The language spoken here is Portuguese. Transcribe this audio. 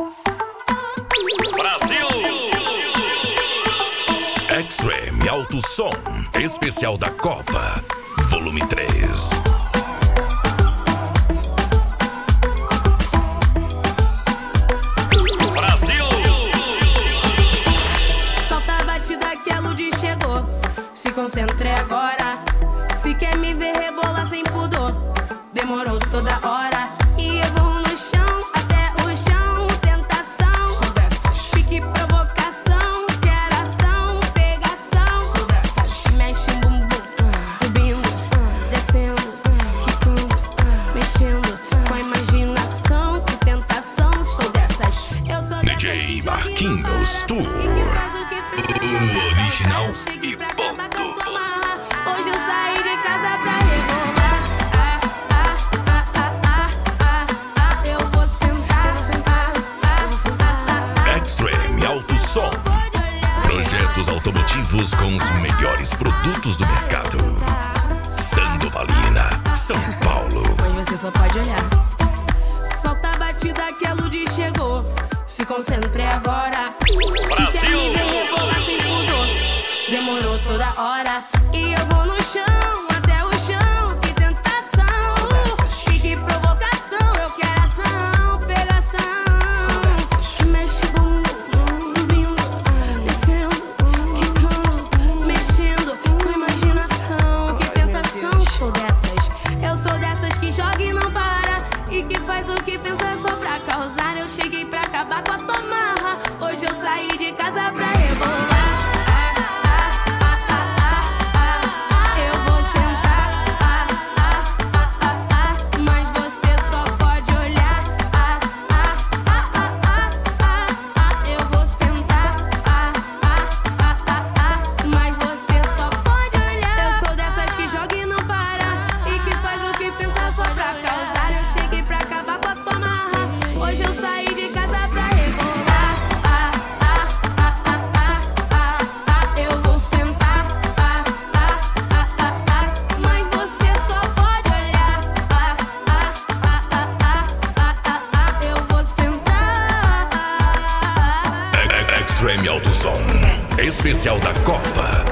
Brasil! Extreme Alto Som, especial da Copa, volume 3. Brasil! Solta a batida que a Ludi chegou. Se concentre agora. Se quer me ver rebolar sem pudor, demorou toda hora. E eu vou no chão, até o chão. Tentação, pique provocação. Quero ação, pegação. Mexe o bumbum, subindo, descendo, quicando, mexendo. Com a imaginação, que tentação. Sou dessas, eu sou dessas. DJ Marquinhos Tour, o original e ponto. Hoje eu saí de casa pra rebolar. Eu vou sentar. Extreme Alto Som, projetos automotivos com os melhores produtos do mercado. Sandovalina, São Paulo. Mas você só pode olhar. Solta a batida que a Ludi chegou. Se concentre agora. Se quer me ver rebolar sem pudor, demorou toda hora. E eu vou no chão, até o chão. Que tentação, pique provocação. Eu quero ação, pegação. Que mexe o bumbum, subindo, descendo, quicando, mexendo. Com imaginação, que tentação. Sou dessas, eu sou dessas que joga e não para. E que faz o que pensa só pra causar. Eu cheguei pra acabar com a tomarra. Hoje eu saí de casa pra rebolar. Eu vou sentar, mas você só pode olhar. Eu vou sentar, mas você só pode olhar. Eu sou dessas que joga e não para. E que faz o que pensa só pra causar. Eu cheguei pra acabar com a tomarra. Hoje eu saí de casa pra rebolar. Eu vou sentar, mas você só pode olhar. Eu vou sentar. Extreme Alto Som, especial da Copa,